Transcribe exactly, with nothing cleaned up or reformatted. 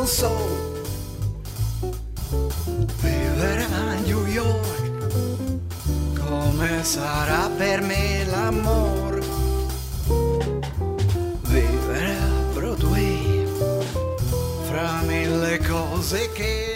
so vivere a New York, come sarà per me l'amor, vivere a Broadway, fra mille cose che